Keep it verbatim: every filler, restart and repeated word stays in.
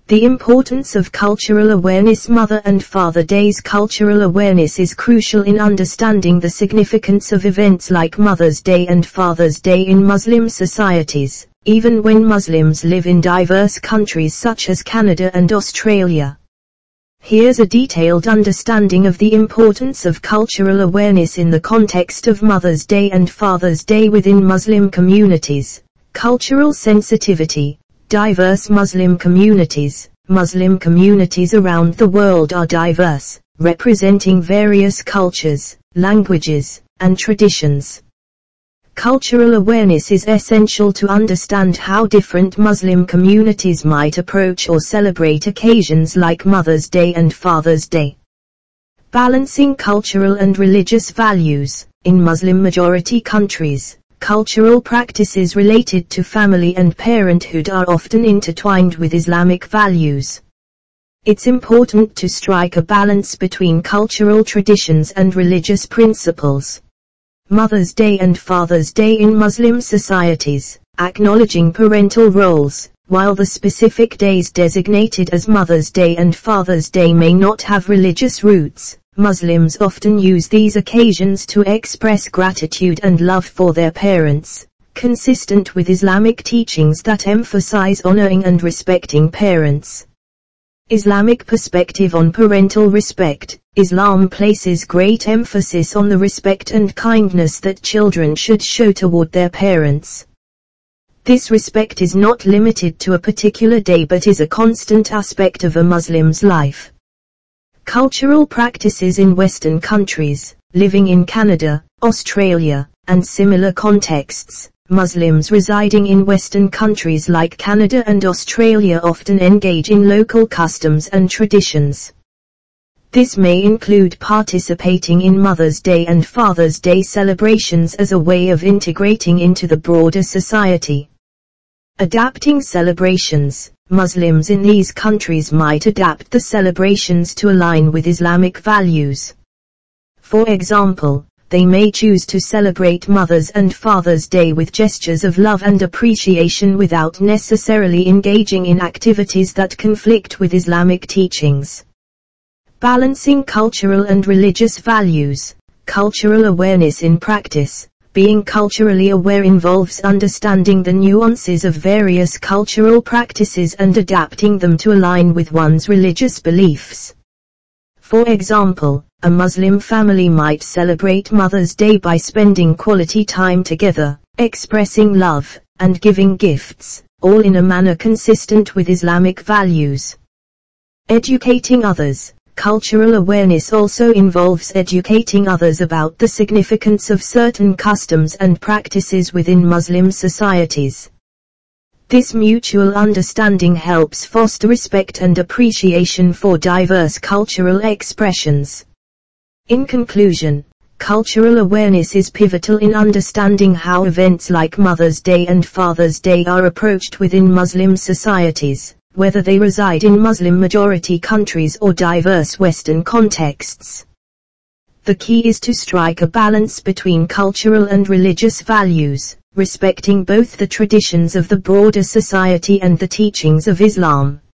The importance of cultural awareness. Mother and Father Days. Cultural awareness is crucial in understanding the significance of events like Mother's Day and Father's Day in Muslim societies, even when Muslims live in diverse countries such as Canada and Australia. Here's a detailed understanding of the importance of cultural awareness in the context of Mother's Day and Father's Day within Muslim communities. Cultural sensitivity. Diverse Muslim communities. Muslim communities around the world are diverse, representing various cultures, languages, and traditions. Cultural awareness is essential to understand how different Muslim communities might approach or celebrate occasions like Mother's Day and Father's Day. Balancing cultural and religious values. In Muslim-majority countries, cultural practices related to family and parenthood are often intertwined with Islamic values. It's important to strike a balance between cultural traditions and religious principles. Mother's Day and Father's Day in Muslim societies, acknowledging parental roles. While the specific days designated as Mother's Day and Father's Day may not have religious roots, Muslims often use these occasions to express gratitude and love for their parents, consistent with Islamic teachings that emphasize honoring and respecting parents. Islamic perspective on parental respect. Islam places great emphasis on the respect and kindness that children should show toward their parents. This respect is not limited to a particular day but is a constant aspect of a Muslim's life. Cultural practices in Western countries. Living in Canada, Australia, and similar contexts, Muslims residing in Western countries like Canada and Australia often engage in local customs and traditions. This may include participating in Mother's Day and Father's Day celebrations as a way of integrating into the broader society. Adapting celebrations. Muslims in these countries might adapt the celebrations to align with Islamic values. For example, they may choose to celebrate Mother's and Father's Day with gestures of love and appreciation without necessarily engaging in activities that conflict with Islamic teachings. Balancing cultural and religious values. Cultural awareness in practice. Being culturally aware involves understanding the nuances of various cultural practices and adapting them to align with one's religious beliefs. For example, a Muslim family might celebrate Mother's Day by spending quality time together, expressing love, and giving gifts, all in a manner consistent with Islamic values. Educating others. Cultural awareness also involves educating others about the significance of certain customs and practices within Muslim societies. This mutual understanding helps foster respect and appreciation for diverse cultural expressions. In conclusion, cultural awareness is pivotal in understanding how events like Mother's Day and Father's Day are approached within Muslim societies, whether they reside in Muslim-majority countries or diverse Western contexts. The key is to strike a balance between cultural and religious values, respecting both the traditions of the broader society and the teachings of Islam.